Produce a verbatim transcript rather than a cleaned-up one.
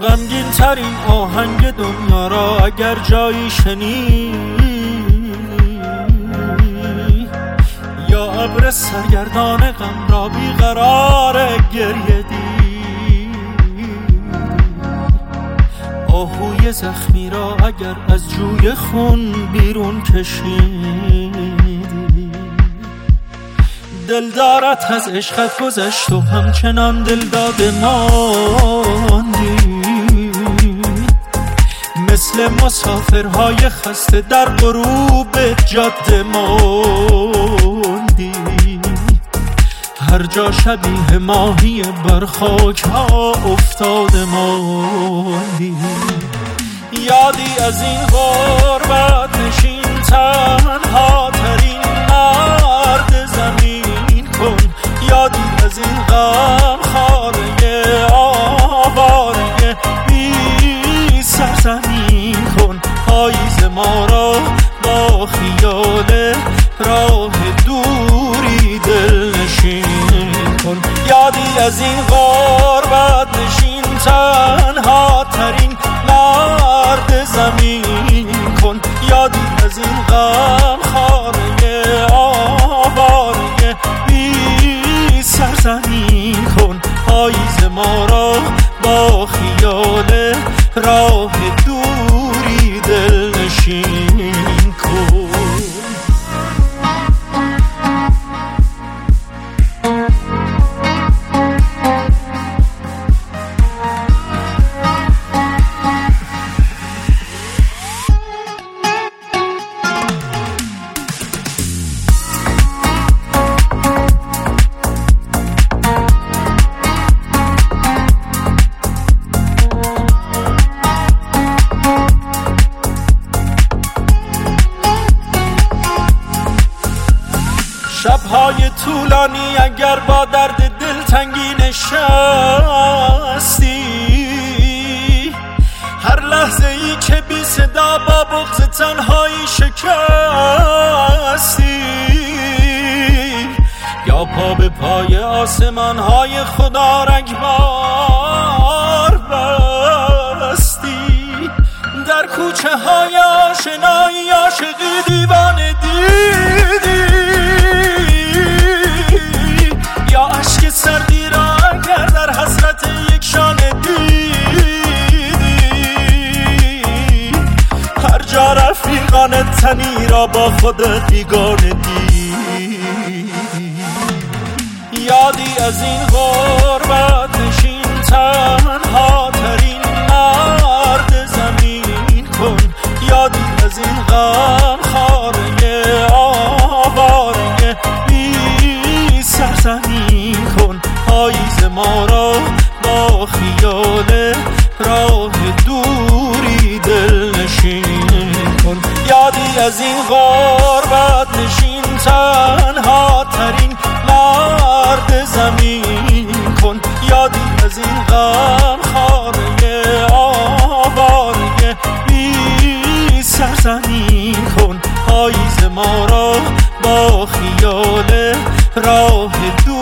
غمگین ترین آهنگ دنیا را اگر جایی شنید، یا ابر سرگردان غم را بیقرار گریه دید، آهوی زخمی را اگر از جوی خون بیرون کشیدی، دل دارت از عشقت گذشت و همچنان دل داده ماندی، مثل مسافرهای خسته در غروب جاده ماندی، هر جا شبیه ماهی بر خاک ها افتاده ماندی. یادی از این غربت نشین تنها ترین مرد زمین کن، یادی از این غم خاره آواره بی سرزمین کن، پاییز ما را با خیال راه دوری دل نشین کن. یادی از این غربت نشین تنها ترین مرد زمین کن، یادی از این غم خاره آواره بی سرزمین کن، پاییز ما را با خیال راه دوری دل نشین کن. شب‌های طولانی اگر با درد دلتنگی نشستی، هر لحظه ای که بی صدا با بغض تنهایی شکستی، یا پا به پای آسمان‌های خدا رگبار بستی، در کوچه های آشنایی عاشقی دیوانه دیدی، یا اشک سردی را اگر در حسرت یک شانه دیدی، هر جا رفیقان تنی را با خودت بیگانه دیدی. یادی از این غربت نشین تنها ترین مرد زمین کن، یادی از این غم خاره آواره بی سرزمین کن، پاییز ما را با خیال راه دوری دل نشین کن. یادی از این غربت نشین تنها ترین مرد زمین کن، یادی از این غم خاره آواره بی سرزمین کن، پاییز ما را با خیال راه دور